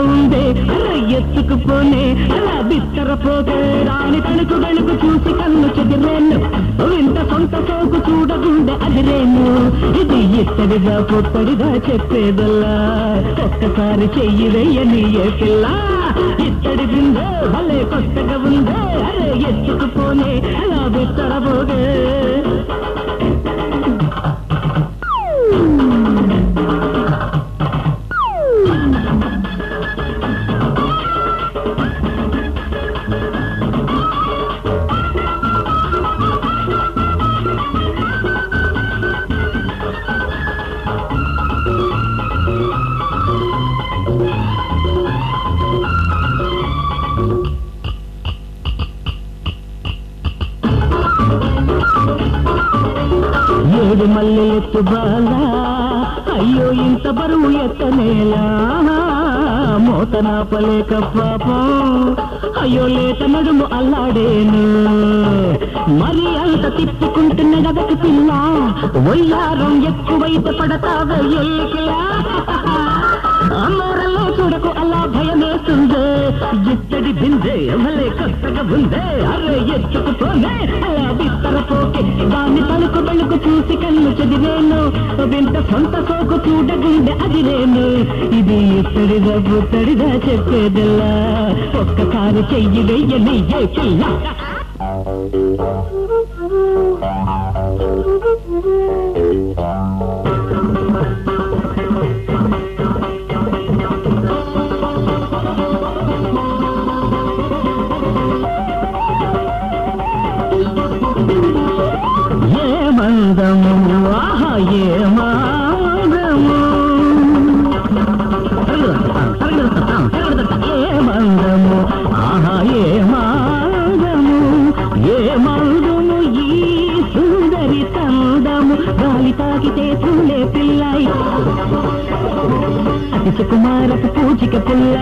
ఉందే ఎత్తుకుపోనే అలా బిత్తరపోతే రాని తణుకు వెళుకు చూసి కన్ను చెదిరేను ఇంత సొంత సోకు చూడగుండె అదిరేను ఇది ఇత్తడిగా పొత్తడిగా చెప్పేదల్లా ఒక్కసారి చెయ్యి వెయ్యని ఏ పిల్ల ఇత్తడి బిందే భలే కొత్తగా ఉందే అరే ఎత్తుకుపోనే అలా బిత్తరపోగే ఏడు మల్లెలెత్తు బాలా అయ్యో ఇంత బరువు ఎత్తనేలా మోతనాపలేక పాపం అయ్యో లేత నడుము అల్లాడేను మరి అంత తిప్పుకుంటున్న గదకి పిల్ల ఒయ్యారం ఎక్కువైతే పడతావే ఎల్లికిలా అమ్మరల్లో చూడకు అలా భయమేస్తుందే ఇత్తడి బిందే భలే కొత్తగా ఉందే అరే ఎత్తుకుపోనే అలా బిత్తరపోకే దాన్ని తలుకు బెళుకు చూసి కన్ను చదివేను వింత సొంత సోకు చూడగుండె అదిరేను ఇది ఇత్తడిగా పుత్తడిగా చెప్పేదల్లా ఒక్కసారి చెయ్యి వెయ్యని ఏ పిల్ల మందము ఆహా ఏ మందము ఏ మందము ఆహా ఏ మందము ఏ మందము ఈ సుందరి తందము గాలి తాకితే చూలే పిల్లై అతి సుకుమారపు పూచిక పుల్ల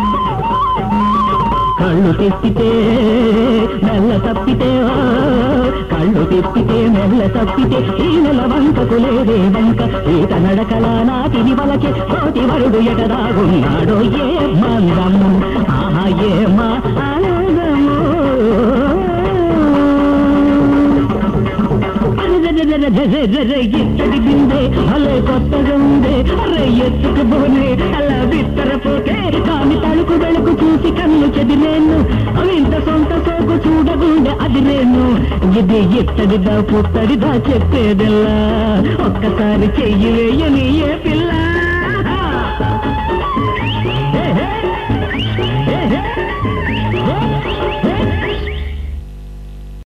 కళ్ళు తెప్పితే మెల్ల తప్పితే కళ్ళు తెప్పితే మెల్ల తప్పితే ఈ నెల వంకకు లేదే వంక ఈత నడకల నాటిని వలకే కోటి వరుడు ఎటదాగున్నాడో ఏ మందము ఆహా ఏ మందము ఇత్తడి బిందే అలే కొత్తగా ఉందే అరే ఎత్తుకుపోనే అలా బిత్తరపోకే కాని తలుకు వెళుకు చూసి కన్ను చెదిరేను ఇంత సొంత సోకు చూడగుండె అదిరేను ఇది ఇత్తడిదా పుత్తడిదా చెప్పేదల్లా ఒక్కసారి చెయ్యి వేయని ఏ పిల్ల